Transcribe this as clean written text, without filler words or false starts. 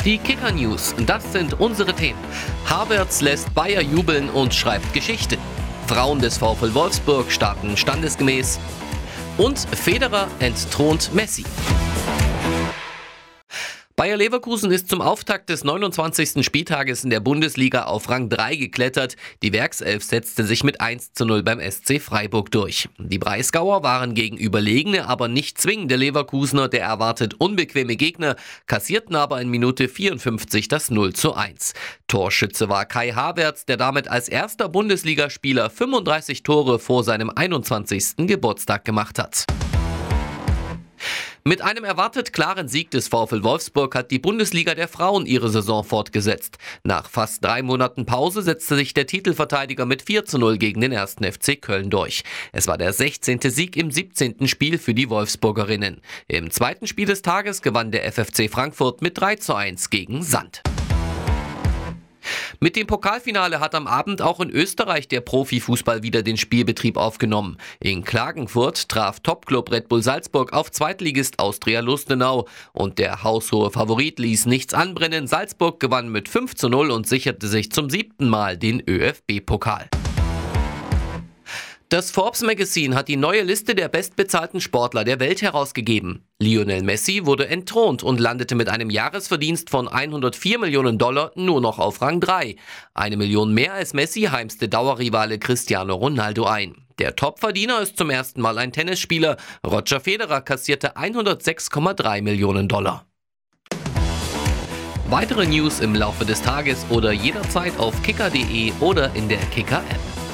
Die Kicker News, das sind unsere Themen. Havertz lässt Bayer jubeln und schreibt Geschichte. Frauen des VfL Wolfsburg starten standesgemäß. Und Federer entthront Messi. Bayer Leverkusen ist zum Auftakt des 29. Spieltages in der Bundesliga auf Rang 3 geklettert. Die Werkself setzte sich mit 1:0 beim SC Freiburg durch. Die Breisgauer waren gegen überlegene, aber nicht zwingende Leverkusener der erwartet unbequeme Gegner, kassierten aber in Minute 54 das 0:1. Torschütze war Kai Havertz, der damit als erster Bundesligaspieler 35 Tore vor seinem 21. Geburtstag gemacht hat. Mit einem erwartet klaren Sieg des VfL Wolfsburg hat die Bundesliga der Frauen ihre Saison fortgesetzt. Nach fast 3 Monaten Pause setzte sich der Titelverteidiger mit 4:0 gegen den 1. FC Köln durch. Es war der 16. Sieg im 17. Spiel für die Wolfsburgerinnen. Im zweiten Spiel des Tages gewann der FFC Frankfurt mit 3:1 gegen Sand. Mit dem Pokalfinale hat am Abend auch in Österreich der Profifußball wieder den Spielbetrieb aufgenommen. In Klagenfurt traf Topclub Red Bull Salzburg auf Zweitligist Austria Lustenau. Und der haushohe Favorit ließ nichts anbrennen. Salzburg gewann mit 5:0 und sicherte sich zum 7. Mal den ÖFB-Pokal. Das Forbes Magazine hat die neue Liste der bestbezahlten Sportler der Welt herausgegeben. Lionel Messi wurde entthront und landete mit einem Jahresverdienst von $104 Millionen nur noch auf Rang 3. 1 Million mehr als Messi heimste Dauerrivale Cristiano Ronaldo ein. Der Topverdiener ist zum ersten Mal ein Tennisspieler. Roger Federer kassierte $106,3 Millionen. Weitere News im Laufe des Tages oder jederzeit auf kicker.de oder in der Kicker-App.